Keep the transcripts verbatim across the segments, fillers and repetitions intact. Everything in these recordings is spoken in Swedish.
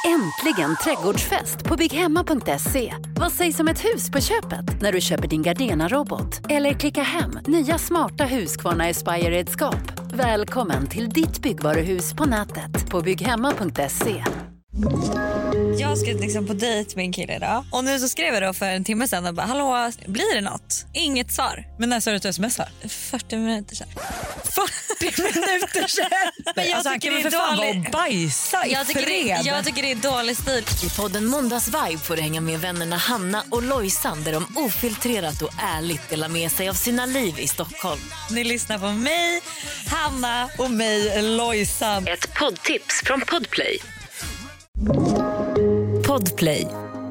Äntligen trädgårdsfest på bygghemma punkt se. Vad sägs om ett hus på köpet när du köper din Gardena-robot? Eller klicka hem nya smarta Husqvarna Aspire-redskap. Välkommen till ditt byggvaruhus på nätet på bygghemma punkt se. Jag ska liksom på dejt med en kille idag. Och nu så skrev jag då för en timme sedan och bara, hallå, blir det något? Inget svar. Men när sa du att du smsar? fyrtio minuter sedan. fyrtio minuter sedan? Men jag alltså, tycker han det kan är för fan dålig... vara bajsa i jag tycker, fred. det, jag tycker det är dålig stil. I podden Måndags Vibe får du hänga med vännerna Hanna och Lojsan där de ofiltrerat och ärligt delar med sig av sina liv i Stockholm. Ni lyssnar på mig, Hanna och mig, Lojsan. Ett poddtips från Podplay. Podplay.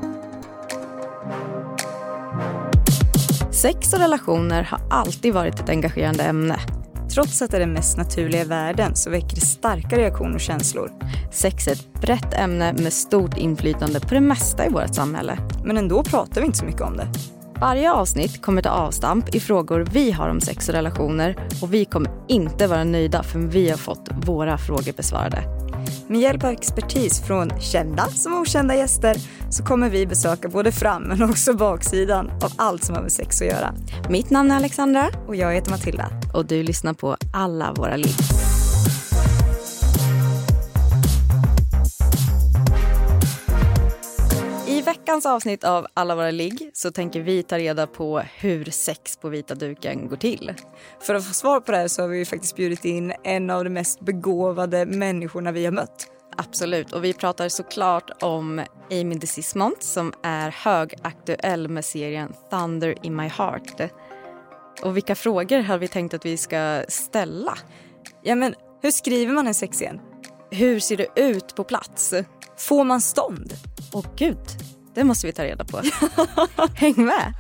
Sex och relationer har alltid varit ett engagerande ämne. Trots att det är den mest naturliga i världen så väcker det starka reaktioner och känslor. Sex är ett brett ämne med stort inflytande på det mesta i vårt samhälle. Men ändå pratar vi inte så mycket om det. Varje avsnitt kommer ta avstamp i frågor vi har om sex och relationer och vi kommer inte vara nöjda förrän vi har fått våra frågor besvarade. Med hjälp av expertis från kända som okända gäster så kommer vi besöka både fram men också baksidan av allt som har med sex att göra. Mitt namn är Alexandra och jag heter Matilda. Och du lyssnar på Alla våra liv. I veckans avsnitt av Alla våra ligg så tänker vi ta reda på hur sex på vita duken går till. För att få svar på det här så har vi faktiskt bjudit in en av de mest begåvade människorna vi har mött. Absolut, och vi pratar såklart om Amy DeSismond som är högaktuell med serien Thunder in My Heart. Och vilka frågor har vi tänkt att vi ska ställa? Ja, men hur skriver man en sexscen? Hur ser det ut på plats? Får man stånd? Åh gud, det måste vi ta reda på. Häng med!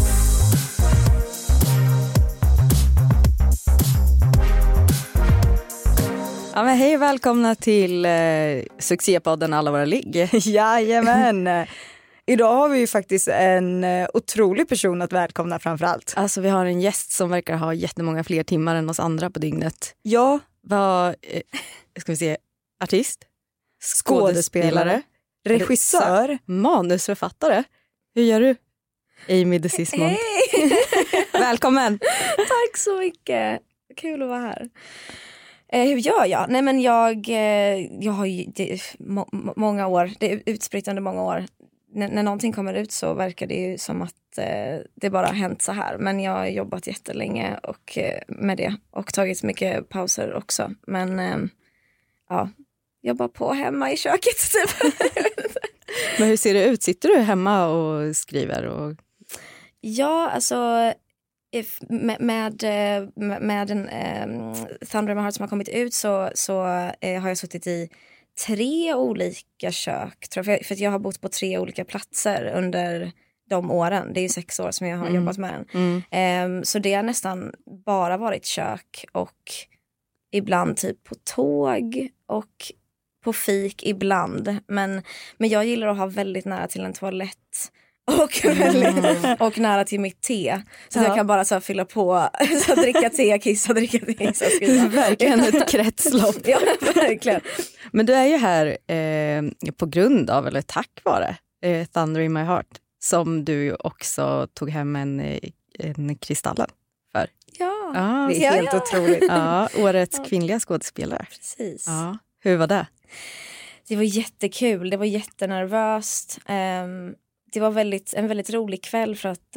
Ja, men hej och välkomna till eh, succépodden Alla våra ligg. Jajamän! Idag har vi ju faktiskt en eh, otrolig person att välkomna framförallt. Alltså vi har en gäst som verkar ha jättemånga fler timmar än oss andra på dygnet. Ja. Vad, eh, ska vi se, artist? Skådespelare? Regissör? Manusförfattare? Hur gör du? Amy DeSismond. Hej! Välkommen! Tack så mycket. Kul att vara här. Eh, hur gör jag? Nej men jag, eh, jag har ju det, må, många år, det är utspritt under många år. N- när någonting kommer ut så verkar det ju som att eh, det bara har hänt så här. Men jag har jobbat jättelänge och, eh, med det och tagit mycket pauser också. Men eh, ja, jobbar på hemma i köket typ. Men hur ser det ut? Sitter du hemma och skriver? Och... Ja, alltså... If, med med, med en um, Thunder in My Heart som har kommit ut så, så uh, har jag suttit i tre olika kök. Tror jag, för, jag, för jag har bott på tre olika platser under de åren. Det är ju sex år som jag har mm. jobbat med den. Mm. Um, så det har nästan bara varit kök och ibland typ på tåg och på fik ibland. Men, men jag gillar att ha väldigt nära till en toalett. Och, väldigt, mm. och nära till mitt te. Så ja. Jag kan bara så fylla på, så dricka te, kissa, dricka te, kissa, skriva. Verkligen ett kretslopp. Ja, verkligen. Men du är ju här eh, på grund av, eller tack vare, eh, Thunder in My Heart. Som du också tog hem en, en Kristallen för. Ja, ah, det är helt ja, otroligt. Ja, årets kvinnliga skådespelare. Precis. Ja. Hur var det? Det var jättekul, det var jättenervöst. Um, Det var väldigt, en väldigt rolig kväll för att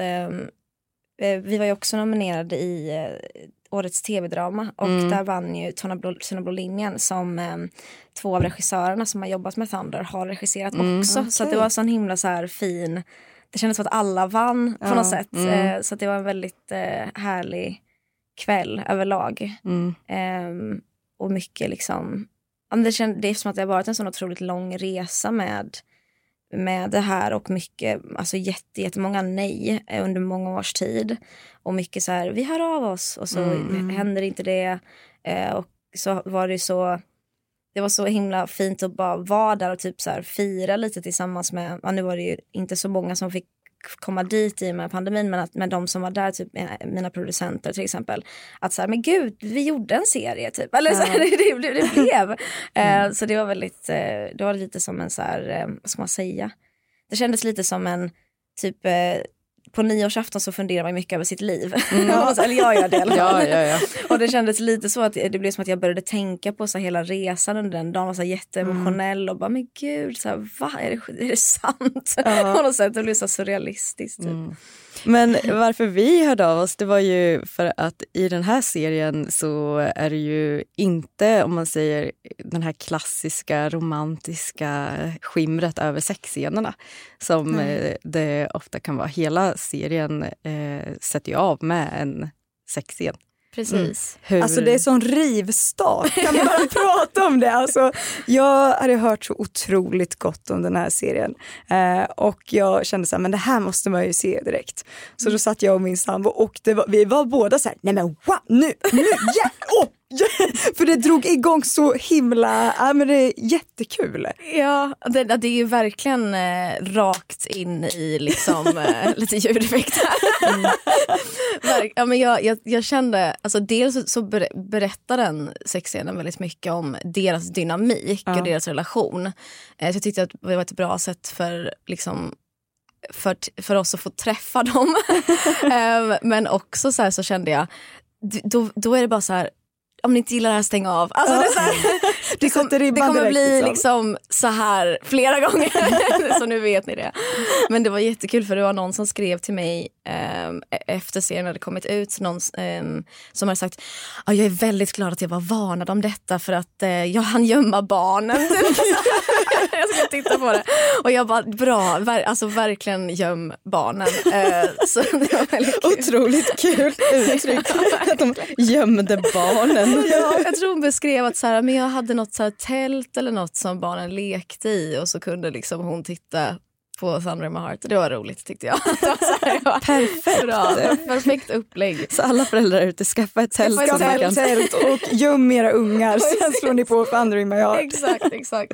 eh, vi var ju också nominerade i eh, årets tv-drama och mm. där vann ju Tunna blå, Tunna blå linjen som eh, två av regissörerna som har jobbat med Thunder har regisserat mm, också. okay. Så att det var sån himla så här fin, det kändes som att alla vann på ja, något sätt. Mm. Eh, så att det var en väldigt eh, härlig kväll överlag. Mm. Eh, och mycket liksom, det, känd, det är som att det har varit en sån otroligt lång resa med med det här och mycket, alltså jätte, jättemånga nej under många års tid och mycket så här, vi hör av oss och så mm. händer inte det eh, och så var det så det var så himla fint att bara vara där och typ så här fira lite tillsammans med, ja, nu var det ju inte så många som fick komma dit i med pandemin, men, att, men de som var där, typ mina producenter till exempel, att så här, men gud, vi gjorde en serie typ, eller så här, det, det, det blev mm. uh, så det var väldigt uh, det var lite som en så här, uh, vad ska man säga, det kändes lite som en typ uh, på nyårsafton så funderar man mycket över sitt liv. Mm. Eller jag gör det. ja, ja, ja. Och det kändes lite så att det blev som att jag började tänka på så hela resan under den dagen. Var så jätteemotionell mm. och bara, men gud, så här, va? Är det, är det sant? Ja. På något sätt, det blev så surrealistiskt. Typ. Mm. Men varför vi hörde av oss, det var ju för att i den här serien så är det ju inte, om man säger, den här klassiska romantiska skimret över sexscenerna som mm. det ofta kan vara. Hela serien eh, sätter ju av med en sexscen. Precis. Mm. Alltså det är sån rivstart. Kan vi bara prata om det? Alltså, jag hade hört så otroligt gott om den här serien. Eh, och jag kände så här, men det här måste man ju se direkt. Så då satt jag och min sambo och det var, vi var båda så här, nej men wow, nu, nu, yeah, oh, yeah. För det drog igång så himla, ja men det är jättekul. Ja, det, det är ju verkligen eh, rakt in i liksom eh, lite ljudeffekter. Mm. ja, men jag, jag, jag kände, alltså dels så ber, berättar den sexscenen väldigt mycket om deras dynamik ja. och deras relation. Eh, så jag tyckte att det var ett bra sätt för liksom för, för oss att få träffa dem. eh, men också så här så kände jag, då, då är det bara så här, om ni inte gillar det här, stäng av. Alltså, ja. det, är så här, det, kom, det kommer direkt, bli liksom. liksom så här flera gånger. Så nu vet ni det. Men det var jättekul för det var någon som skrev till mig eh, efter serien hade kommit ut. Någon eh, som hade sagt, ah, jag är väldigt glad att jag var varnad om detta för att eh, jag hann gömma barnen. Jag ska titta på det. Och jag bara, bra, ver- alltså verkligen göm barnen. Eh, så det var väldigt kul. Otroligt kul uttryck att de gömde barnen. Ja, jag tror hon beskrev att så här, men jag hade något så här tält eller något som barnen lekte i och så kunde liksom hon titta på Thunder in My Heart. Det var roligt tyckte jag. Det var så här, var perfekt. Bra, perfekt upplägg. Så alla föräldrar ute, skaffa ett tält. Skaffa ett kan... tält och göm era ungar. Sen slår ni på Thunder in My Heart. Exakt, exakt.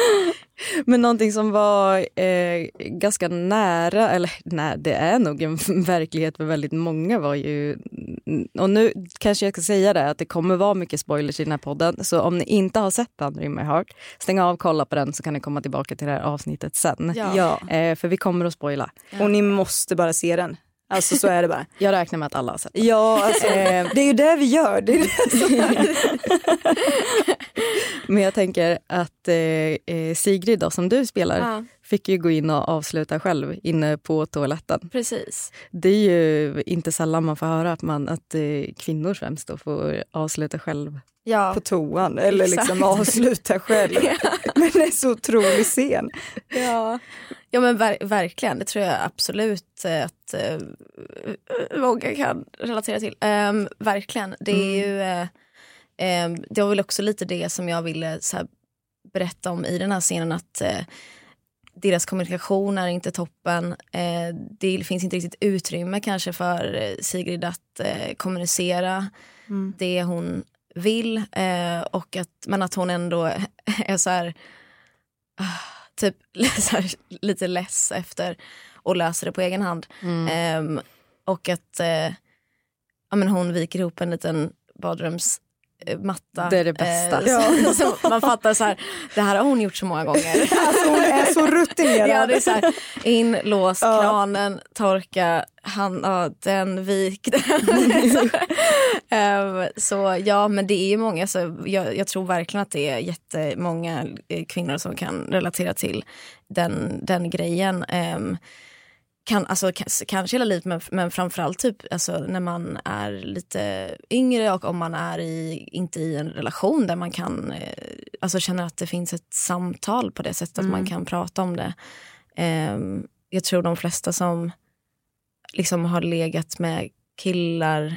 Men någonting som var eh, ganska nära, eller nej, det är nog en verklighet för väldigt många var ju, och nu kanske jag ska säga det, att det kommer vara mycket spoilers i den här podden, så om ni inte har sett Thunder in My Heart, stäng av, kolla på den så kan ni komma tillbaka till det här avsnittet sen. Ja. Ja. Eh, för vi kommer att spoila. Ja. Och ni måste bara se den. Alltså så är det bara. Jag räknar med att alla har sett den. Ja, alltså, eh, det är ju det vi gör. Det är det som är. Men jag tänker att eh, Sigrid då, som du spelar, ja. fick ju gå in och avsluta själv inne på toaletten. Precis. Det är ju inte sällan man får höra att, man, att eh, kvinnor främst då får avsluta själv. Ja. På toan, eller exakt. Liksom avsluta själv. Ja. Men det är så otrolig scen. Ja, ja men ver- verkligen. Det tror jag absolut att uh, många kan relatera till. Um, verkligen. Det är mm. ju uh, um, det var väl också lite det som jag ville så här, berätta om i den här scenen, att uh, deras kommunikation är inte toppen. Uh, det finns inte riktigt utrymme kanske för uh, Sigrid att uh, kommunicera mm. det hon vill, eh, och att, men att hon ändå är så här, uh, typ så här, lite less efter och löser det på egen hand. Mm. Eh, och att eh, ja, men hon viker ihop en liten badrums matta. Det är det bästa. Eh, ja. Så man fattar så här, det här har hon gjort så många gånger. Alltså hon är så rutinerad. Ja, det är så här, in, lås, ja. kranen, torka, han, ja, den, vik den. um, så ja, men det är ju många, så jag, jag tror verkligen att det är jättemånga kvinnor som kan relatera till den, den grejen. Um, Kan, alltså, kanske hela livet, men, men framförallt typ, alltså, när man är lite yngre och om man är i, inte i en relation där man kan eh, alltså, känner att det finns ett samtal på det sättet, mm. att man kan prata om det. Eh, jag tror de flesta som liksom har legat med killar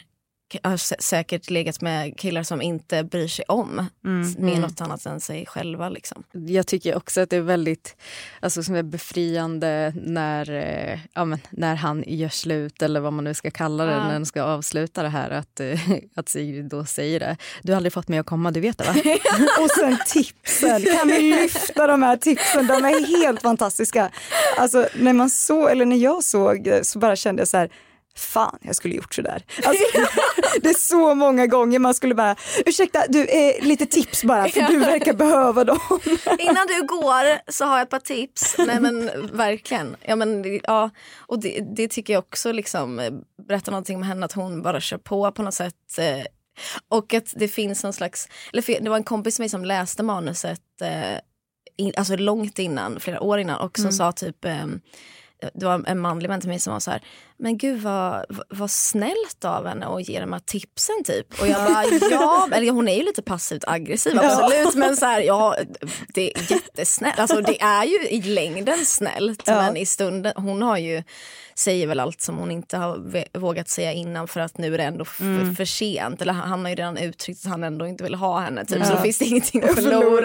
har s- säkert legat med killar som inte bryr sig om Mm. med något annat än sig själva liksom. Jag tycker också att det är väldigt alltså, som är befriande när, eh, ja, men, när han gör slut eller vad man nu ska kalla det, Ja. när han ska avsluta det här att, eh, att Sigrid då säger det. Du har aldrig fått mig att komma, du vet det va? Och sen tipsen, kan vi lyfta de här tipsen, de är helt fantastiska. Alltså när man så, eller när jag såg så bara kände jag så här, fan jag skulle gjort sådär. Alltså, det är så många gånger man skulle bara, ursäkta du, eh, lite tips bara för du verkar behöva dem. Innan du går så har jag ett par tips. Nej men verkligen. Ja, men, ja. Och det, det tycker jag också liksom, berättar någonting om henne att hon bara kör på på något sätt. Eh, och att det finns någon slags, eller det var en kompis med mig som läste manuset eh, in, alltså långt innan, flera år innan och som mm. sa typ eh, det var en manlig vän till mig som var så här, men gud vad, vad snällt av henne att ge de här tipsen typ. Och jag bara, ja, eller hon är ju lite passivt aggressiv absolut, ja. Men så här, ja, det är jättesnällt. Alltså det är ju i längden snällt, ja. Men i stunden, hon har ju, säger väl allt som hon inte har vågat säga innan för att nu är det ändå f- mm. för sent. Eller han har ju redan uttryckt att han ändå inte vill ha henne typ, ja. Så då finns det ingenting att förlora.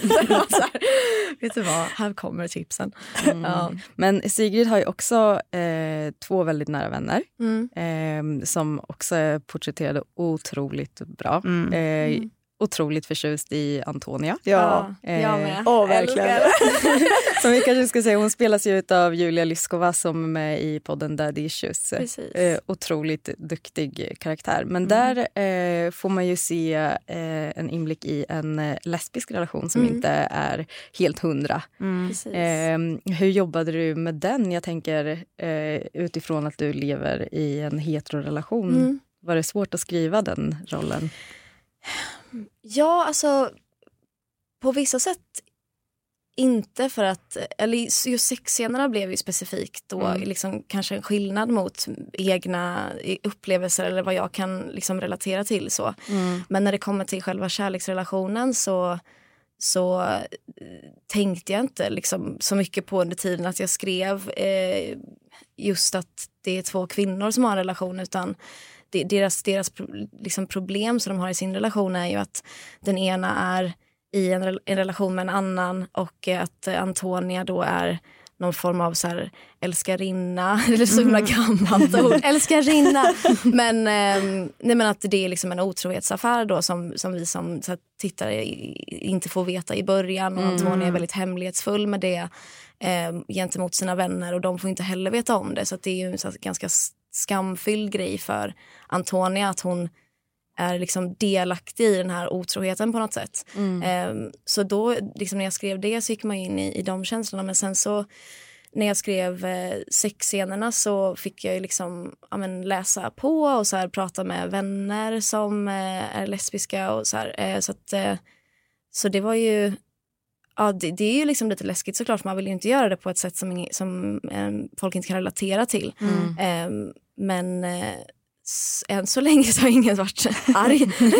Så här, vet du vad, här kommer tipsen. Mm. Ja. Men Sigrid har ju också eh, två väldigt nära vänner Mm. eh, som också är porträtterade otroligt bra. Mm. Eh, Mm. Otroligt förtjust i Antonia. Ja, ja jag med. Åh, oh, verkligen. Som vi kanske ska säga, hon spelas ju av Julia Lyskova som är med i podden Daddy Issues. Eh, otroligt duktig karaktär. Men mm. där eh, får man ju se eh, en inblick i en eh, lesbisk relation som mm. inte är helt hundra. Mm. Eh, hur jobbade du med den? Jag tänker eh, utifrån att du lever i en heterorelation. Mm. Var det svårt att skriva den rollen? Ja, alltså på vissa sätt inte, för att, eller just sexscenerna blev ju specifikt då mm. liksom kanske en skillnad mot egna upplevelser eller vad jag kan liksom relatera till så. Mm. Men när det kommer till själva kärleksrelationen så så tänkte jag inte liksom så mycket på under tiden att jag skrev eh, just att det är två kvinnor som har en relation, utan deras, deras liksom problem som de har i sin relation är ju att den ena är i en, en relation med en annan och att Antonia då är någon form av så här älskarinna, eller så himla gammalt ord, älskarinna. Men, eh, nej, men att det är liksom en otrohetsaffär då som, som vi som så här, tittare inte får veta i början, och mm. Antonia är väldigt hemlighetsfull med det eh, gentemot sina vänner, och de får inte heller veta om det, så att det är ju en så här, ganska skamfylld grej för Antonia att hon är liksom delaktig i den här otroheten på något sätt. Mm. Um, så då liksom när jag skrev det så gick man in i, i de känslorna, men sen så när jag skrev eh, sexscenerna så fick jag ju liksom ja, men, läsa på och så här, prata med vänner som eh, är lesbiska och så här, eh, så att eh, så det var ju ja, det, det är ju liksom lite läskigt såklart, för man vill ju inte göra det på ett sätt som, som eh, folk inte kan relatera till. Mm. Um, men eh, än så länge så har ingen varit arg.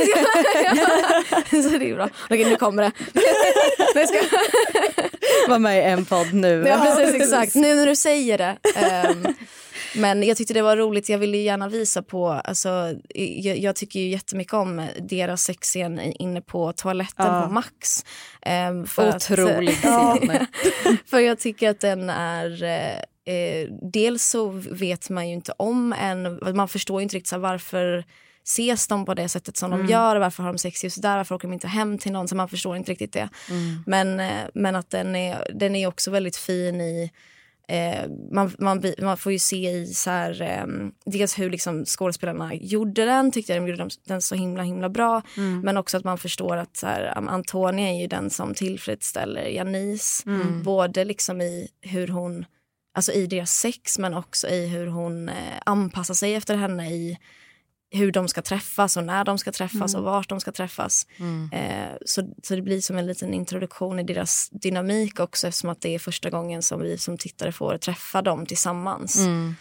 Så det är bra. Okej, nu kommer det. Nej, ska... Var med i en podd nu. Ja, precis, exakt. Nu när du säger det. Um, men jag tyckte det var roligt. Jag ville gärna visa på, alltså, jag, jag tycker ju jättemycket om deras sexscen inne på toaletten ja. på Max. Um, för Otroligt scen. För jag tycker att den är... Eh, dels så vet man ju inte om en, man förstår ju inte riktigt så här, varför ses de på det sättet som mm. de gör, varför har de sex just där, varför åker de inte hem till någon, så man förstår inte riktigt det. Mm. Men, eh, men att den är, den är också väldigt fin i eh, man, man, man får ju se i så här, eh, dels hur liksom skådespelarna gjorde den, tyckte jag de gjorde den så himla himla bra, mm. men också att man förstår att så här, Antonia är ju den som tillfredsställer Janice, mm. både liksom i hur hon, alltså i deras sex, men också i hur hon eh, anpassar sig efter henne i hur de ska träffas och när de ska träffas mm. och vart de ska träffas. Mm. Eh, så, så det blir som en liten introduktion i deras dynamik också, eftersom att det är första gången som vi som tittare får träffa dem tillsammans. Mm.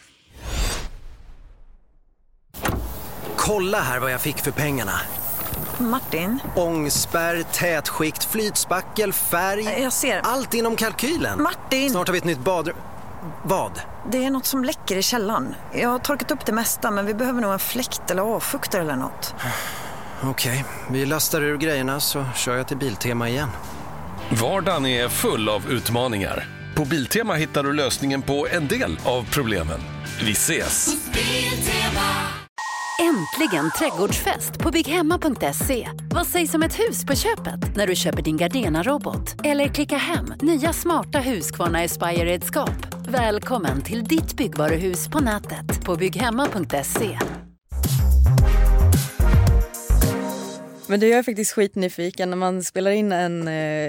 Kolla här vad jag fick för pengarna. Martin. Ångspärr, tätskikt, flytspackel, färg. Jag ser. Allt inom kalkylen. Martin. Snart har vi ett nytt badrum. Vad? Det är något som läcker i källaren. Jag har torkat upp det mesta, men vi behöver nog en fläkt eller avfuktare eller något. Okej, vi lastar ur grejerna så kör jag till Biltema igen. Vardagen är full av utmaningar. På Biltema hittar du lösningen på en del av problemen. Vi ses! Äntligen trädgårdsfest på bygghemma punkt se. Vad sägs om ett hus på köpet när du köper din Gardena-robot? Eller klicka hem nya smarta Husqvarna Aspire-redskap. Välkommen till ditt byggvaruhus på nätet på bygghemma punkt se. Men det är faktiskt skitnyfiken när man spelar in en,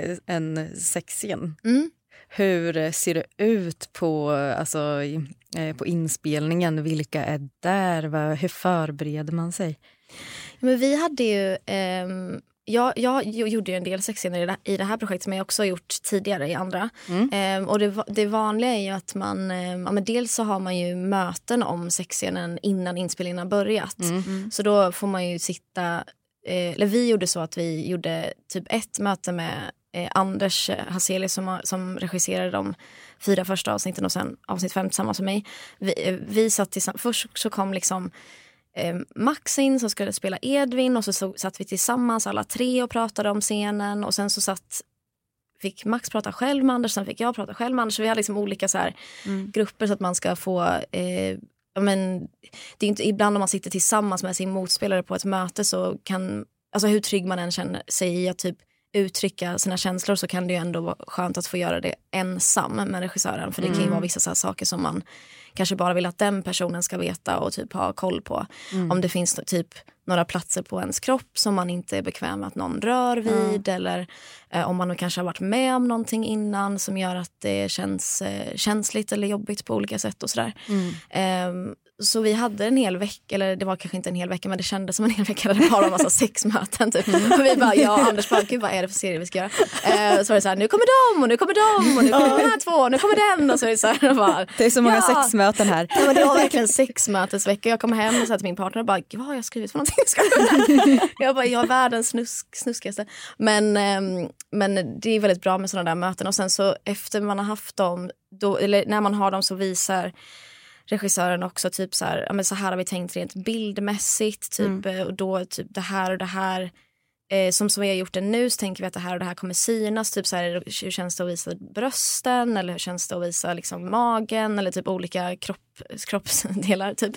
en sexscen. Mm. Hur ser det ut på, alltså, på inspelningen? Vilka är där? Hur förbereder man sig? Men vi hade ju... Ehm, jag, jag gjorde ju en del sexscener i det, i det här projektet som jag också har gjort tidigare i andra. Mm. Ehm, och det, det vanliga är ju att man... Eh, ja, men dels så har man ju möten om sexscenen innan inspelningen har börjat. Mm. Mm. Så då får man ju sitta... Eh, eller vi gjorde så att vi gjorde typ ett möte med eh, Anders Hazelius som, som regisserade de fyra första avsnitten och sen avsnitt fem tillsammans med mig. Vi, eh, vi satt tillsammans, först så kom liksom eh, Max in som skulle spela Edvin och så, så satt vi tillsammans alla tre och pratade om scenen och sen så satt fick Max prata själv med Anders, sen fick jag prata själv med Anders. Så vi hade liksom olika så här, mm. grupper så att man ska få... Eh, men det är inte, ibland om man sitter tillsammans med sin motspelare på ett möte så kan, alltså hur trygg man än känner sig i att typ uttrycka sina känslor så kan det ju ändå vara skönt att få göra det ensam med regissören. För det kan ju vara vissa så här saker som man kanske bara vill att den personen ska veta och typ ha koll på. Mm. Om det finns typ några platser på ens kropp som man inte är bekväm med att någon rör vid. Mm. Eller eh, om man kanske har varit med om någonting innan som gör att det känns eh, känsligt eller jobbigt på olika sätt och sådär. Mm. Eh, så vi hade en hel vecka, eller det var kanske inte en hel vecka men det kändes som en hel vecka där det bara var en massa sexmöten typ. Mm. Och vi bara, ja Anders bara, gud vad är det för serie vi ska göra? Eh, så var det så här, nu kommer de och nu kommer de och nu kommer de här två och nu kommer den och så är det så här. Bara, det är så många ja. sexmöten här. Ja, men det var verkligen sexmötesvecka. Jag kom hem och sa till min partner och bara, vad har jag skrivit för någonting? Jag bara, jag är världens snusk, snuskigaste. Men, eh, men det är väldigt bra med sådana där möten och sen så efter man har haft dem, då, eller när man har dem så visar regissören också typ så här, ja men så här har vi tänkt rent bildmässigt typ mm. och då typ det här och det här eh, som som vi har gjort det nu så tänker vi att det här och det här kommer synas typ så här, hur känns det att visa brösten eller hur känns det att visa liksom magen eller typ olika kropp, kroppsdelar typ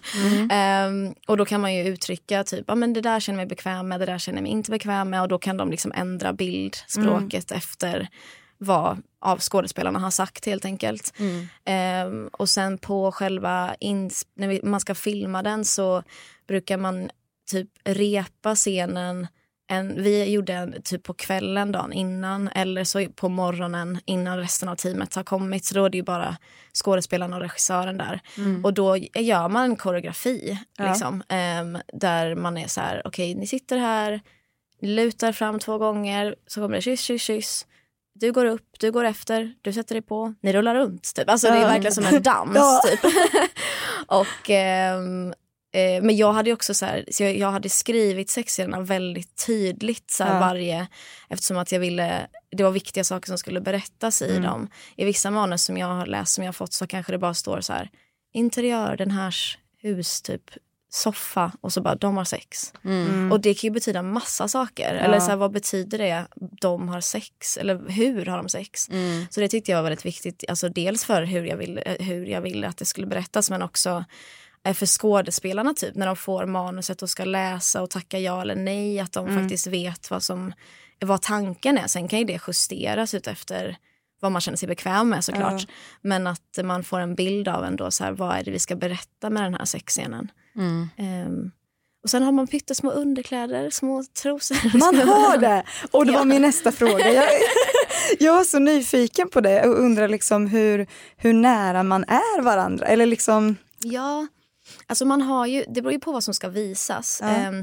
mm. um, och då kan man ju uttrycka typ ja men det där känner jag mig bekväm med, det där känner jag mig inte bekväm med och då kan de liksom ändra bildspråket mm. efter vad av skådespelarna har sagt helt enkelt. Mm. Um, och sen på själva ins- när vi, man ska filma den så brukar man typ repa scenen. En, vi gjorde en typ på kvällen dagen innan eller så på morgonen innan resten av teamet har kommit. Så då är det ju bara skådespelarna och regissören där. Mm. Och då gör man en koreografi ja. liksom, um, där man är så här, okej okay, ni sitter här, ni lutar fram två gånger så kommer det kyss, kyss, kyss. Du går upp, du går efter, du sätter dig på, ni rullar runt typ. Alltså det är verkligen som en dans ja. typ. Och ehm, eh, men jag hade ju också så här, så jag, jag hade skrivit sexscenerna väldigt tydligt så här, ja. varje, eftersom att jag ville, det var viktiga saker som skulle berättas i mm. dem. I vissa manus som jag har läst, som jag har fått så kanske det bara står så här, interiör, den här hus typ soffa och så bara de har sex. Mm. Och det kan ju betyda massa saker. Ja. Eller så här, vad betyder det de har sex? Eller hur har de sex? Mm. Så det tyckte jag var väldigt viktigt. Alltså dels för hur jag ville, hur jag ville att det skulle berättas men också för skådespelarna typ. När de får manuset och ska läsa och tacka ja eller nej. Att de mm. faktiskt vet vad som vad tanken är. Sen kan ju det justeras ut efter vad man känner sig bekväm med såklart. Ja. Men att man får en bild av ändå så här, vad är det vi ska berätta med den här sexscenen. Mm. Um, och sen har man pyttesmå underkläder, små trosor. Man har det! Och det var ja. min nästa fråga. Jag, jag var så nyfiken på det och undrar liksom hur, hur nära man är varandra. Eller liksom... Ja, alltså man har ju, det beror ju på vad som ska visas. Ja. Um,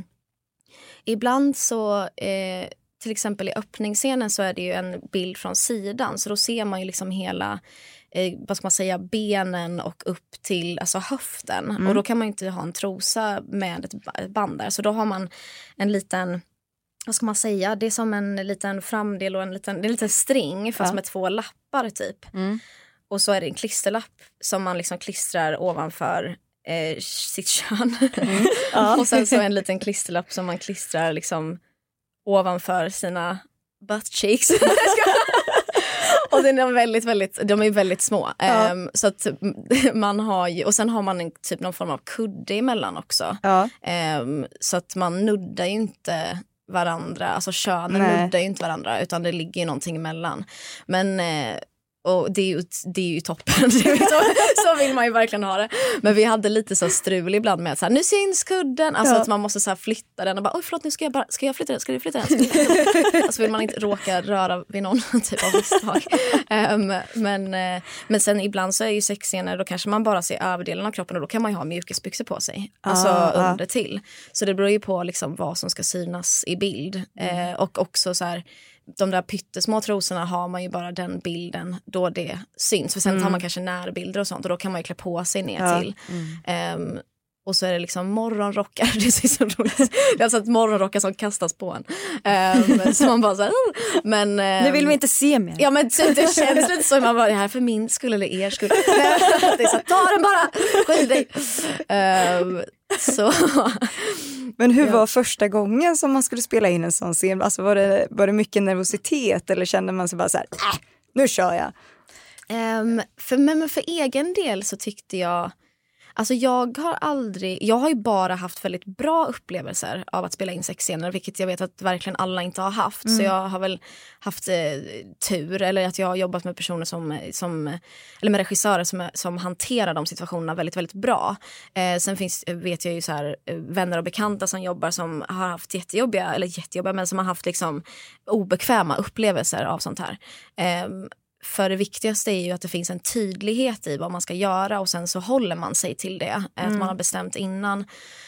ibland så... Eh, till exempel i öppningsscenen så är det ju en bild från sidan. Så då ser man ju liksom hela, eh, vad ska man säga, benen och upp till alltså höften. Mm. Och då kan man ju inte ha en trosa med ett band där. Så då har man en liten, vad ska man säga, det är som en liten framdel och en liten, det är en liten string fast ja. med två lappar typ. Mm. och så är det en klisterlapp som man liksom klistrar ovanför eh, sitt kön. Mm. Ja. Och sen så en liten klisterlapp som man klistrar liksom ovanför sina butt cheeks. Och den är väldigt, väldigt, de är väldigt små. Ja. Um, så att man har ju, och sen har man en, typ någon form av kudde emellan också. Ja. Um, så att man nuddar ju inte varandra, alltså könen Nej. nuddar ju inte varandra, utan det ligger ju någonting emellan. Men uh, och det är ju, det är ju toppen. så, så vill man ju verkligen ha det. Men vi hade lite så strul ibland med att så här, nu syns kudden. Alltså ja. att man måste så här flytta den och bara, oj förlåt, nu ska jag bara, ska jag flytta den? Ska du flytta den? Alltså vill man inte råka röra vid någon typ av misstag. um, men, uh, men sen ibland så är ju sexscener, då kanske man bara ser överdelen av kroppen och då kan man ju ha mjukisbyxor på sig. Alltså ah, under till. Så det beror ju på liksom vad som ska synas i bild. Mm. Uh, och också så här, de där pyttesmå trosorna har man ju bara den bilden då det syns. För sen mm. tar man kanske närbilder och sånt och då kan man ju klä på sig ner ja. till. Mm. Um, och så är det liksom morgonrockar. Det är så roligt. Det är alltså ett morgonrockar som kastas på en. Um, så man bara så här, men um, nu vill vi inte se mer. Ja, men det känns lite så. Man bara, det här för min skull eller er skull. Det är så, ta den bara. Skit dig. Um, så... Men hur ja. var första gången som man skulle spela in en sån scen? Alltså var det, var det mycket nervositet eller kände man sig bara så här, äh, nu kör jag? Um, för, men för egen del så tyckte jag, alltså jag har aldrig, jag har ju bara haft väldigt bra upplevelser av att spela in sexscener, vilket jag vet att verkligen alla inte har haft. Mm. Så jag har väl haft eh, tur, eller att jag har jobbat med personer som, som eller med regissörer som, som hanterar de situationerna väldigt, väldigt bra. Eh, sen finns, vet jag ju så här, vänner och bekanta som jobbar som har haft jättejobbiga, eller jättejobbiga, men som har haft liksom obekväma upplevelser av sånt här. Eh, För det viktigaste är ju att det finns en tydlighet i vad man ska göra och sen så håller man sig till det. Mm. Att man har bestämt innan.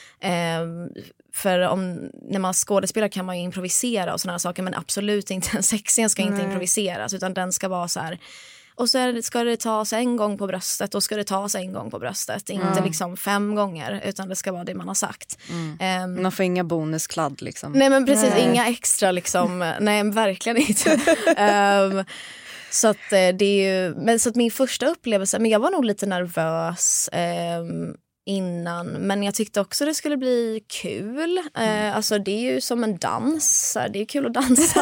Eh, för om, när man skådespelar kan man ju improvisera och sådana här saker, men absolut inte, en sexscen ska Nej. inte improviseras utan den ska vara så här. Och så ska det tas en gång på bröstet och ska det tas en gång på bröstet. Mm. Inte liksom fem gånger utan det ska vara det man har sagt. Mm. Um, man får inga bonuskladd liksom. Nej men precis, nej. inga extra liksom. Nej verkligen inte. um, Så att det är ju, men så att min första upplevelse, men jag var nog lite nervös eh, innan, men jag tyckte också det skulle bli kul. Eh, alltså det är ju som en dans, det är kul att dansa.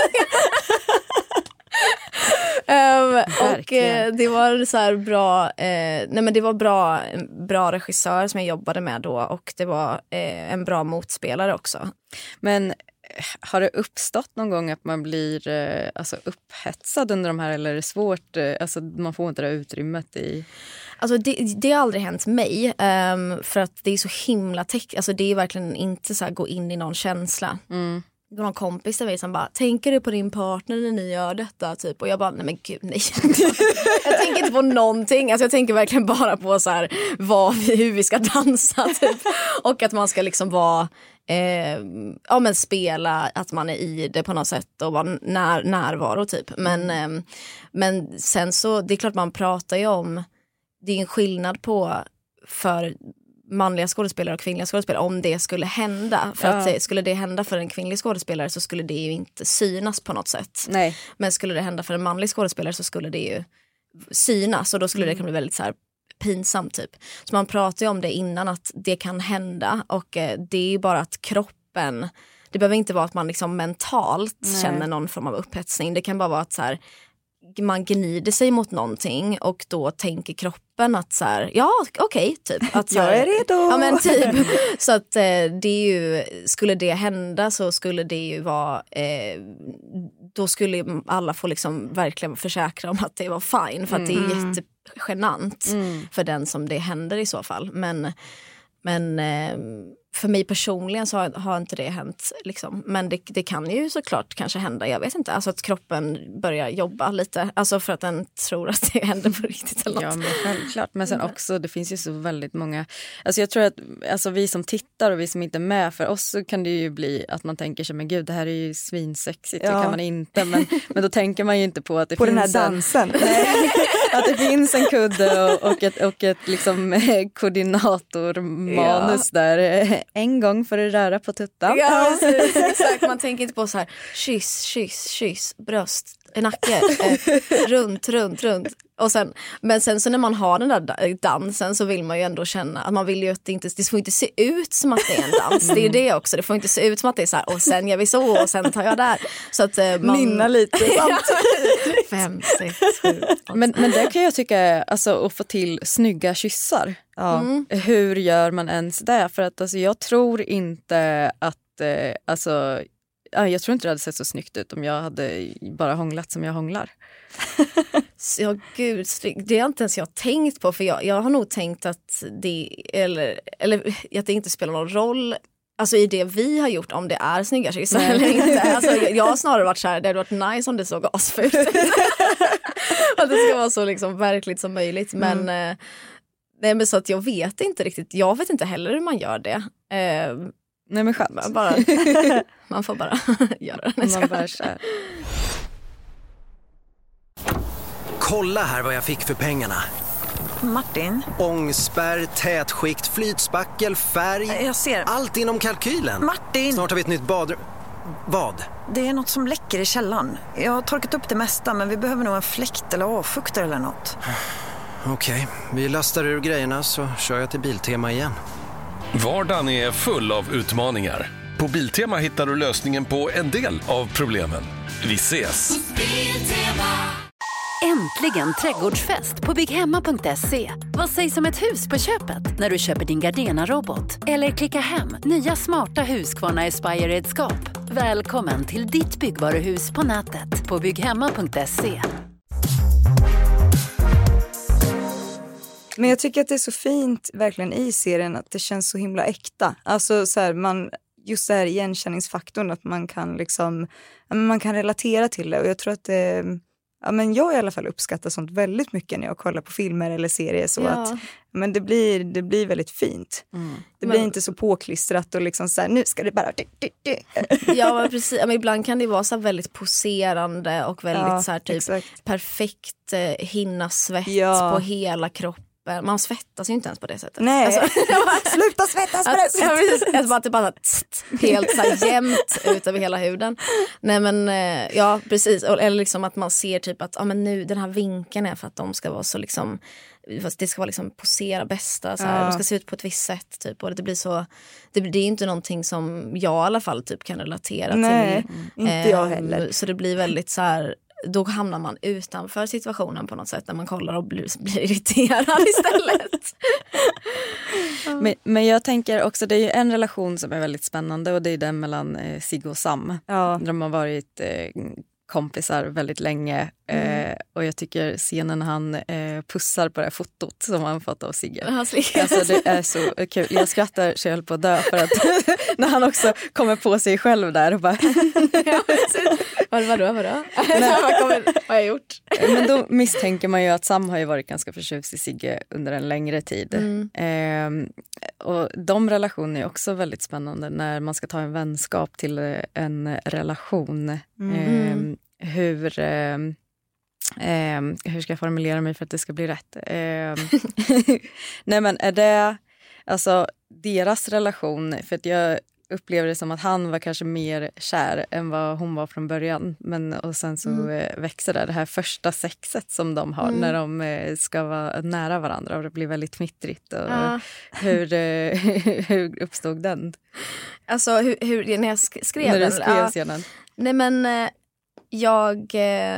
um, och eh, det var så här bra, eh, nej men det var bra, bra regissör som jag jobbade med då och det var eh, en bra motspelare också. Men har det uppstått någon gång att man blir eh, alltså upphetsad under de här, eller är det svårt, eh, alltså man får inte det utrymmet i... Alltså det, det har aldrig hänt mig um, för att det är så himla teck, alltså det är verkligen inte så här gå in i någon känsla. Mm. Det var någon kompis där som bara, tänker du på din partner när ni gör detta? Typ. Och jag bara, nej men gud, nej. Jag tänker inte på någonting. Alltså jag tänker verkligen bara på så här, vad vi, hur vi ska dansa. Typ. Och att man ska liksom vara, eh, ja men spela, att man är i det på något sätt och vara när, närvaro typ. Men, eh, men sen så, det är klart man pratar ju om, det är en skillnad på för manliga skådespelare och kvinnliga skådespelare om det skulle hända. För ja. att skulle det hända för en kvinnlig skådespelare så skulle det ju inte synas på något sätt. Nej. Men skulle det hända för en manlig skådespelare så skulle det ju synas och då skulle mm. det kunna bli väldigt så här pinsamt typ. Så man pratar ju om det innan att det kan hända och eh, det är ju bara att kroppen, det behöver inte vara att man liksom mentalt Nej. känner någon form av upphetsning. Det kan bara vara att så här, man gnider sig mot någonting och då tänker kroppen att så här, ja okej okay, typ att så här, jag är redo. Ja men typ så att eh, det är ju, skulle det hända så skulle det ju vara eh, då skulle alla få liksom verkligen försäkra om att det var fine för att mm. det är jättegenant mm. för den som det händer i så fall men men eh, för mig personligen så har, har inte det hänt liksom. Men det, det kan ju såklart kanske hända, jag vet inte, alltså att kroppen börjar jobba lite, alltså för att den tror att det händer på riktigt eller något. Ja men självklart, men sen också det finns ju så väldigt många, alltså jag tror att alltså vi som tittar och vi som inte är med, för oss så kan det ju bli att man tänker sig, men gud det här är ju svinsexigt, ja. Det kan man inte, men, men då tänker man ju inte på att det på finns den här dansen en, nej, att det finns en kudde och, och ett, och ett liksom koordinatormanus ja. där en gång för att röra på tuttan. Ja, exakt. Man tänker inte på så här kyss, kyss, kyss, bröst, nacke, eh, runt, runt, runt. Och sen, men sen så när man har den där dansen så vill man ju ändå känna att man vill ju att det inte, det får inte se ut som att det är en dans. Det är ju det också, det får inte se ut som att det är så här, och sen gör vi så och sen tar jag där. Så att man... Nynna lite samtidigt. Fem, sex, sju, men, men det kan jag tycka, alltså att få till snygga kyssar. Ja. Mm. Hur gör man ens det? För att alltså, jag tror inte att, eh, alltså, jag tror inte det hade sett så snyggt ut om jag hade bara hånglat som jag hånglar. Ja, gud, det har inte ens jag tänkt på, för jag, jag har nog tänkt att det, eller, eller att det inte spelar någon roll, alltså i det vi har gjort, om det är snygga kyssar eller inte. Alltså, jag, jag har snarare varit så här, det hade varit nice om det såg asfult. Att det ska vara så liksom verkligt som möjligt, men mm. eh, nej, men så att jag vet inte riktigt, jag vet inte heller hur man gör det. Eh, nej men skönt. Bara, man får bara göra det. Man bara kör. Kolla här vad jag fick för pengarna. Martin? Ångspärr, tätskikt, flytspackel, färg. Jag ser. Allt inom kalkylen. Martin! Snart har vi ett nytt badrum. Vad? Det är något som läcker i källaren. Jag har torkat upp det mesta, men vi behöver nog en fläkt eller avfuktare eller något. Okej, vi lastar ur grejerna så kör jag till Biltema igen. Vardagen är full av utmaningar. På Biltema hittar du lösningen på en del av problemen. Vi ses! Äntligen trädgårdsfest på bygghemma punkt se. Vad sägs om ett hus på köpet när du köper din Gardena-robot? Eller klicka hem nya smarta Husqvarna Aspire-redskap. Välkommen till ditt byggvaruhus på nätet på bygghemma punkt se. Men jag tycker att det är så fint verkligen i serien att det känns så himla äkta. Alltså så här, man, just det här igenkänningsfaktorn, att man kan liksom, man kan relatera till det. Och jag tror att det, ja, men jag i alla fall uppskattar sånt väldigt mycket när jag kollar på filmer eller serier, så ja. att men det blir, det blir väldigt fint. Mm. Det blir men, inte så påklistrat och liksom så här, nu ska det bara ja, men precis. Men ibland kan det vara så här väldigt poserande och väldigt ja, så här typ exakt. perfekt eh, hinna svett ja. på hela kroppen. Man svettas ju inte ens på det sättet. Nej, alltså, sluta svettas på det sättet. Alltså, att det bara tst, helt så här jämnt ut över hela huden. Nej men, ja precis. Eller liksom att man ser typ att ja, men nu, den här vinkeln är för att de ska vara så liksom, det ska vara liksom posera bästa. Så här. Ja. De ska se ut på ett visst sätt typ. Och det blir så, det, det är inte någonting som jag i alla fall typ kan relatera Nej, till. Mm. Inte eh, jag heller. Så det blir väldigt så här, då hamnar man utanför situationen på något sätt när man kollar och blir, blir irriterad istället. men, men jag tänker också, det är ju en relation som är väldigt spännande och det är den mellan eh, Sigge och Sam. Ja. De har varit eh, kompisar väldigt länge mm. eh, och jag tycker scenen han eh, pussar på det här fotot som han fått av Sigge. Alltså det är så kul. Jag skrattar så jag höll på att dö för att när han också kommer på sig själv där och bara ja, vad vadå, vadå? vad har jag gjort? Men då misstänker man ju att Sam har ju varit ganska förtjust i Sigge under en längre tid. Mm. Eh, och de relationer är också väldigt spännande när man ska ta en vänskap till en relation. Mm. Eh, hur, eh, eh, hur ska jag formulera mig för att det ska bli rätt? Eh, nej men är det alltså deras relation, för att jag upplever det som att han var kanske mer kär än vad hon var från början. Men och sen så mm. växer det, det här första sexet som de har mm. när de ska vara nära varandra och det blir väldigt fnittrigt. Och ja. hur, hur uppstod den? Alltså hur, hur när jag skrev när den? Du skrev ja. scenen. Nej men jag...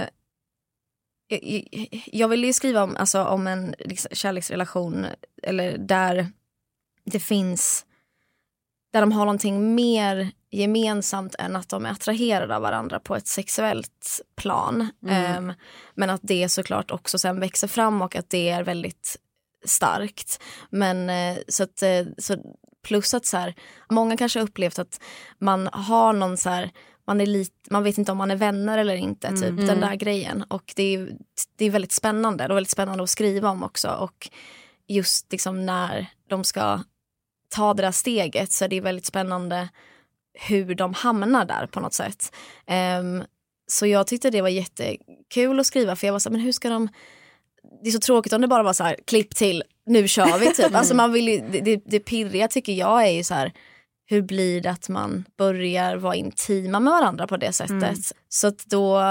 Jag, jag vill ju skriva om, alltså, om en kärleksrelation eller där det finns, där de har någonting mer gemensamt än att de är attraherade av varandra på ett sexuellt plan. Mm. Um, men att det såklart också sen växer fram och att det är väldigt starkt. Men uh, så att, uh, så plus att så här, många kanske har upplevt att man har någon så här, man är lite, man vet inte om man är vänner eller inte, typ mm. den där grejen. Och det är, det är väldigt spännande. Det är väldigt spännande att skriva om också. Och just liksom när de ska ta det där steget så är det väldigt spännande hur de hamnar där på något sätt. Um, så jag tyckte det var jättekul att skriva, för jag var så här, men hur ska de... Det är så tråkigt om det bara var så här, klipp till, nu kör vi typ. Alltså man vill ju, det, det pirriga tycker jag är ju så här, hur blir det att man börjar vara intima med varandra på det sättet? Mm. Så att då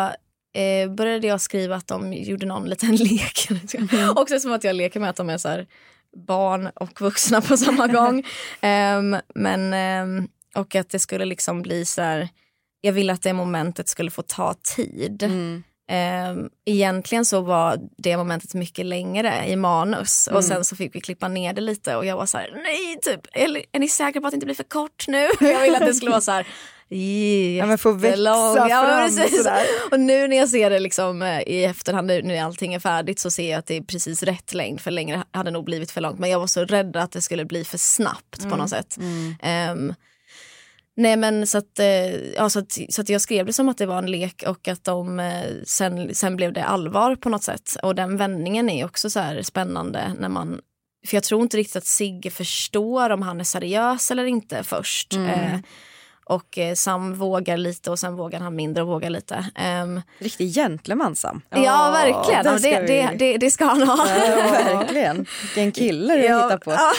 eh, började jag skriva att de gjorde någon liten lek. Mm. Också som att jag leker med att de är så här barn och vuxna på samma gång. um, men um, och att det skulle liksom bli så här, jag ville att det momentet skulle få ta tid. Mm. Um, egentligen så var det momentet mycket längre i manus. Mm. Och sen så fick vi klippa ner det lite. Och jag var så här, nej typ, är, är ni säkra på att det inte blir för kort nu? Jag ville att det skulle vara så här, ja, men få växa ja, fram precis. och sådär. Och nu när jag ser det liksom i efterhand, nu när allting är färdigt, så ser jag att det är precis rätt längd. För längre hade nog blivit för långt. Men jag var så rädd att det skulle bli för snabbt mm. på något sätt. Mm. Um, Nej men så att, ja, så, att, så att jag skrev det som att det var en lek och att de sen, sen blev det allvar på något sätt. Och den vändningen är också så här spännande när man, för jag tror inte riktigt att Sigge förstår om han är seriös eller inte först. Mm. Eh, och eh, Sam vågar lite och sen vågar han mindre och vågar lite. Um, Riktigt gentleman Sam. Ja, ja verkligen. Det ska, det, det, det, det ska han ha. Ja, verkligen. Vilken kille du ja. hittar på. Ja.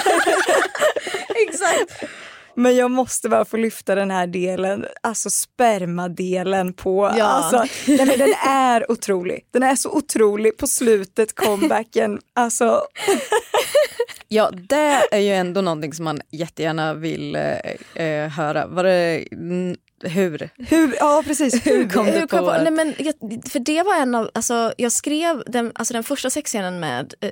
Exakt. Men jag måste bara få lyfta den här delen, alltså spermadelen på, ja. alltså den, den är otrolig. Den är så otrolig på slutet, comebacken, alltså. Ja, det är ju ändå någonting som man jättegärna vill eh, höra. Var det, n- hur? Hur? Ja, precis. Hur kom hur du på? på? Nej, men, jag, för det var en av, alltså jag skrev den, alltså den första sexscenen med eh,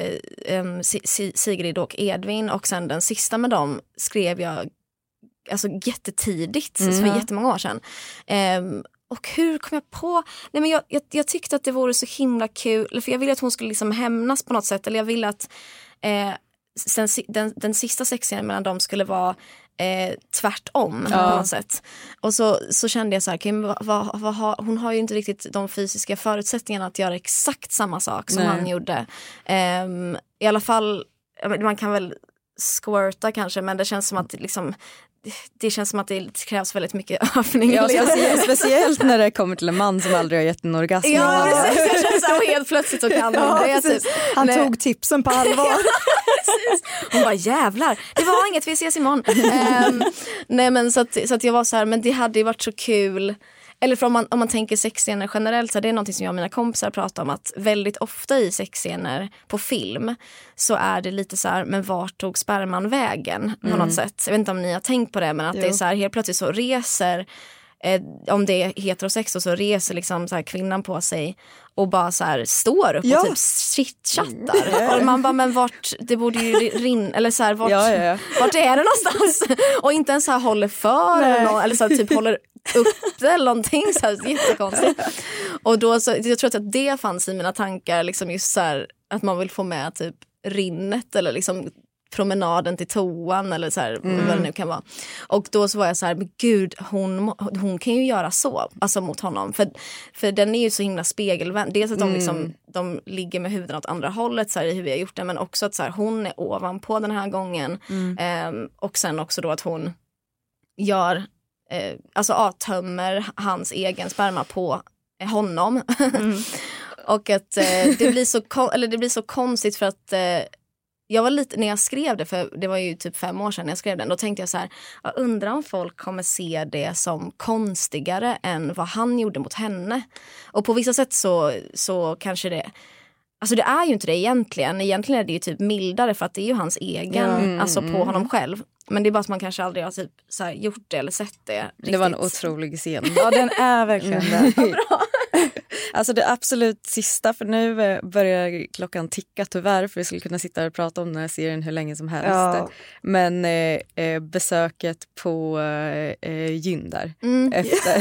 eh, um, Sigrid och Edvin och sen den sista med dem skrev jag alltså jättetidigt, mm. för jättemånga år sedan. Um, och hur kom jag på? Nej, men jag, jag, jag tyckte att det vore så himla kul, för jag ville att hon skulle liksom hämnas på något sätt, eller jag ville att eh, sen, den, den sista sexscenen mellan dem skulle vara Eh, tvärtom ja. på något sätt. Och så, så kände jag så här, Kim, vad, vad, vad har, hon har ju inte riktigt de fysiska förutsättningarna att göra exakt samma sak som Nej. han gjorde. Eh, I alla fall, man kan väl squirta kanske, men det känns som att liksom, det känns som att det krävs väldigt mycket övning. Ja, speciellt, speciellt när det kommer till en man som aldrig har gett en orgasm. Ja, precis. Jag känner så här, helt plötsligt så kan ja, det. Typ. Han Nej. tog tipsen på allvar. Ja, precis. Hon bara, jävlar, det var inget, vi ses imorgon. um, nej, men så att, så att jag var så här, men det hade ju varit så kul. Eller för om man, om man tänker sexscener generellt, så är det något som jag och mina kompisar pratar om, att väldigt ofta i sexscener på film så är det lite så här, men vart tog sperman vägen på mm. något sätt? Jag vet inte om ni har tänkt på det, men att jo. det är så här, helt plötsligt så reser, eh, om det är heterosex och så reser liksom så här kvinnan på sig och bara så här står upp ja. och typ chitchattar. Mm. Och man bara, men vart, det borde ju rinna, eller så här, vart, ja, ja, ja. vart är det någonstans? Och inte ens så här håller för eller, någon, eller så här, typ håller upp eller någonting så här, jättekonstigt. Och då så, jag tror att det fanns i mina tankar liksom just så här, att man vill få med typ rinnet eller liksom promenaden till toan eller så här, mm. vad det nu kan vara. Och då så var jag så här, men gud, hon, hon kan ju göra så, alltså mot honom. För, för den är ju så himla spegelvänd. Dels att de, liksom, mm. de ligger med huvuden åt andra hållet så här, i hur vi har gjort det, men också att så här, hon är ovanpå den här gången. Mm. Um, och sen också då att hon gör, eh, alltså avtömmer hans egen sperma på eh, honom. Mm. Och att eh, det, blir så kon- eller det blir så konstigt för att eh, jag var lite, när jag skrev det, för det var ju typ fem år sedan när jag skrev den, då tänkte jag så här, jag undrar om folk kommer se det som konstigare än vad han gjorde mot henne. Och på vissa sätt så, så kanske det, alltså det är ju inte det egentligen, egentligen är det ju typ mildare för att det är ju hans egen, mm, alltså på mm. honom själv. Men det är bara att man kanske aldrig har typ så här gjort det eller sett det riktigt. Det var en otrolig scen. Ja, den är verkligen det. Vad bra. Alltså det absolut sista, för nu börjar klockan ticka tyvärr, för vi skulle kunna sitta och prata om den här serien hur länge som helst. Ja. Men eh, besöket på eh, gyn där. Mm. Efter.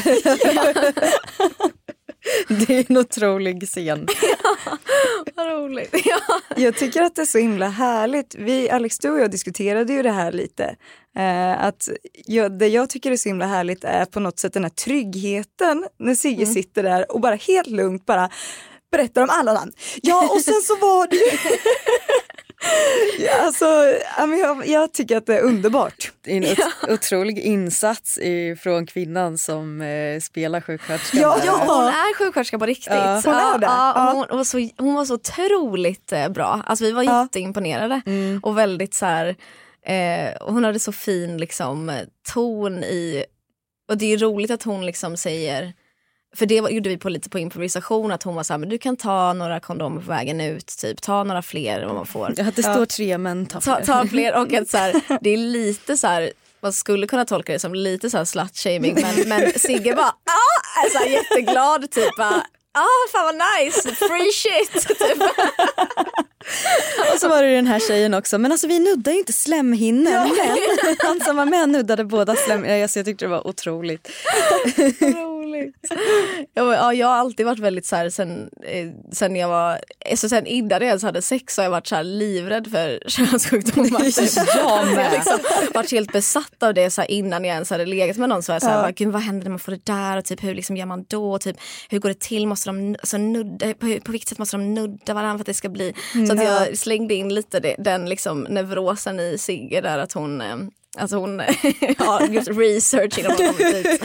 Det är en otrolig scen. Ja, vad roligt. Ja. Jag tycker att det är så himla härligt. Vi, Alex, du och jag diskuterade ju det här lite. Eh, att jag, det jag tycker är så himla härligt är på något sätt den här tryggheten när Sigge mm. sitter där och bara helt lugnt bara berättar om alla namn. Ja, och sen så var det ju... Ja, alltså, jag, jag tycker att det är underbart. Det är en ot- ja. otrolig insats från kvinnan som eh, spelar sjuksköterskan. Ja, ja, hon är sjuksköterska på riktigt. Ja. Hon är det. Ja, ja, hon, var så, hon var så otroligt eh, bra. Alltså, vi var ja. jätteimponerade. Mm. Och väldigt så här... Eh, hon hade så fin liksom, ton i... Och det är roligt att hon liksom säger... för det var, gjorde vi på lite på improvisation, att hon var så här, men du kan ta några kondomer på vägen ut, typ ta några fler om man får. Ja, det står ja. tre men ta fler. Ta, ta fler och att så här, det är lite så här, man skulle kunna tolka det som lite så här slut-shaming, men, men Sigge bara, ah, är så här jätteglad typ, ah, fan vad nice, free shit typ. Och så var det den här tjejen också, men alltså vi nuddar ju inte slemhinnen, ja. Men han som var med nuddade båda slemhinnor. Alltså, jag tyckte det var otroligt. Roligt. Ja, jag har alltid varit väldigt så här, sen, sen jag var, så sen innan jag ens hade sex så har jag varit så här livrädd för könssjukdomar. Jag med. Liksom, varit helt besatt av det så här, innan jag ens hade legat med någon, så jag så här, ja. Gud, vad händer när man får det där och typ, hur liksom gör man då, typ, hur går det till, måste de alltså, nudda, på, på vilket sätt måste de nudda varandra för att det ska bli, så att jag slängde in lite det, den liksom neurosen i Sigge där, att hon alltså hon har gjort research innan hon kommit dit.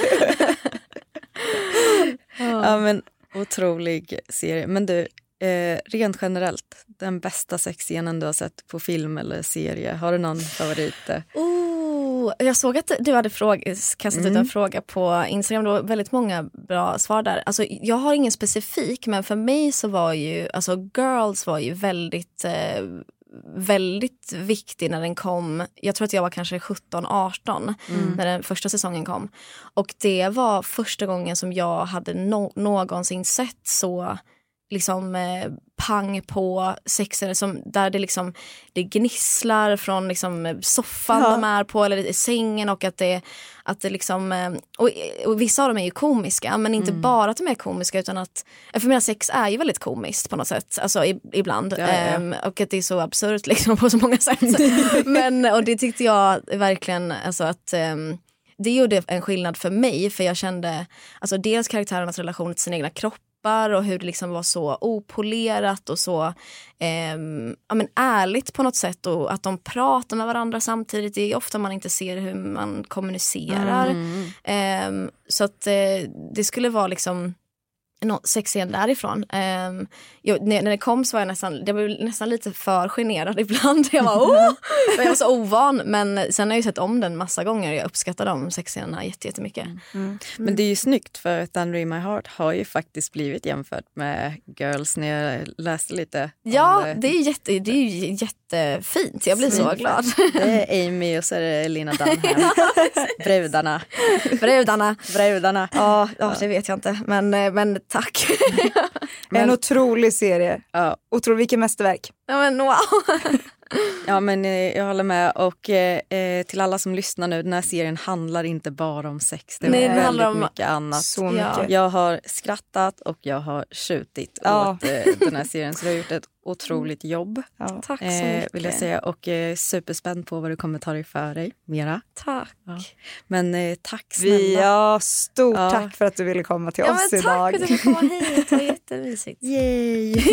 Ja, men otrolig serie. Men du, eh, rent generellt, den bästa sexscenen du har sett på film eller serie, har du någon favorit? Oh, jag såg att du hade fråga, kastat mm. ut en fråga på Instagram. Det var väldigt många bra svar där. Alltså, jag har ingen specifik, men för mig så var ju, alltså Girls var ju väldigt eh, väldigt viktig när den kom. Jag tror att jag var kanske sjutton arton mm. när den första säsongen kom. Och det var första gången som jag hade no- någonsin sett så liksom eh, pang på sexen som där det liksom det gnisslar från liksom soffan ja. De är på eller i sängen, och att det att det liksom eh, och, och vissa av dem är ju komiska, men inte mm. bara att de är komiska, utan att för mina sex är ju väldigt komiskt på något sätt, alltså i, ibland ja, ja. Um, och att det är så absurt liksom på så många sätt. Men och det tyckte jag verkligen, alltså att um, det gjorde en skillnad för mig, för jag kände alltså dels karaktärernas relation till sin egna kropp och hur det liksom var så opolerat och så eh, ja, men ärligt på något sätt, och att de pratar med varandra samtidigt. Det är ofta man inte ser hur man kommunicerar. Mm. Eh, så att eh, det skulle vara liksom något sexscen därifrån. Um, jag, när, när det kom så var jag nästan, jag blev nästan lite för generad ibland. Jag var, oh! jag var så ovan, men sen har jag ju sett om den massa gånger. Jag uppskattar de sexscenerna jättemycket. Mm. Mm. Men det är ju snyggt, för Thunder in My Heart har ju faktiskt blivit jämfört med Girls när jag läste lite. Ja, det. Det, är jätte, det är ju jättefint. Jag blir så, så glad. Det är Amy och så är det Lena Dunham. Brudarna. Brudarna. Brudarna. Ja, ja, det vet jag inte. Men, men tack. Men, en otrolig serie. Ja. Otrolig, vilket mästerverk. Ja, men wow. Ja, men jag håller med. Och eh, till alla som lyssnar nu, den här serien handlar inte bara om sex. Det är Nej, väldigt handlar om mycket annat. Så mycket. Jag har skrattat och jag har skjutit ja. åt eh, den här serien. Så du har gjort ett otroligt jobb. Ja. Tack så eh, mycket. Vill jag säga. Och eh, superspänd på vad du kommer ta dig för dig, Mera. Tack. Ja. Men eh, tack snälla. Vi, ja, stort ja. tack för att du ville komma till ja, oss men idag. Tack för att du fick komma hit. Det var jättemysigt. Yay!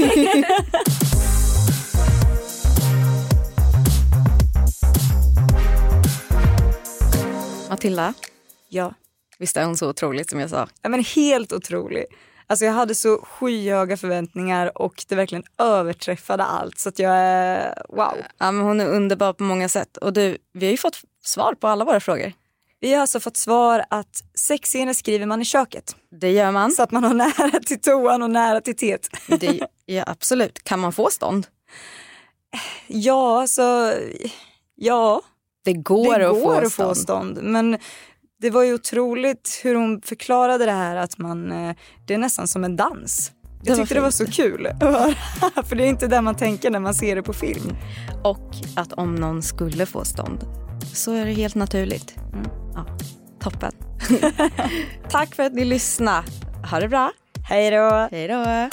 Matilda, ja. Visst är hon så otroligt som jag sa? Ja, men helt otrolig. Alltså jag hade så skyhöga förväntningar och det verkligen överträffade allt. Så att jag är, wow. Ja, men hon är underbar på många sätt. Och du, vi har ju fått svar på alla våra frågor. Vi har alltså fått svar att sexscener skriver man i köket. Det gör man. Så att man har nära till toan och nära till teet. Det, ja, absolut. Kan man få stånd? Ja, alltså, ja. Det går, det att, går få att få stånd. Men det var ju otroligt hur hon förklarade det här, att man, det är nästan som en dans. Jag tyckte det var så kul att höra. För det är inte där man tänker när man ser det på film. Och att om någon skulle få stånd så är det helt naturligt. Mm. Ja, toppen. Tack för att ni lyssnade. Ha det bra. Hej då. Hej då.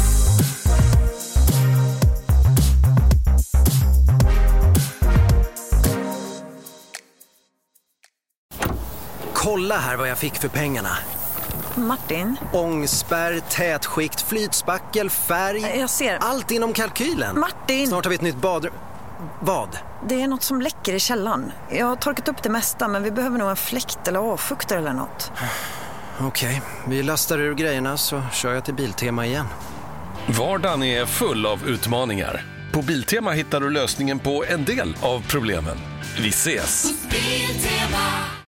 Kolla här vad jag fick för pengarna. Martin? Ångspärr, tätskikt, flytspackel, färg. Jag ser. Allt inom kalkylen. Martin! Snart har vi ett nytt badrum. Vad? Det är något som läcker i källaren. Jag har torkat upp det mesta, men vi behöver nog en fläkt eller avfuktare eller något. Okej, okay. Vi lastar ur grejerna så kör jag till Biltema igen. Vardagen är full av utmaningar. På Biltema hittar du lösningen på en del av problemen. Vi ses!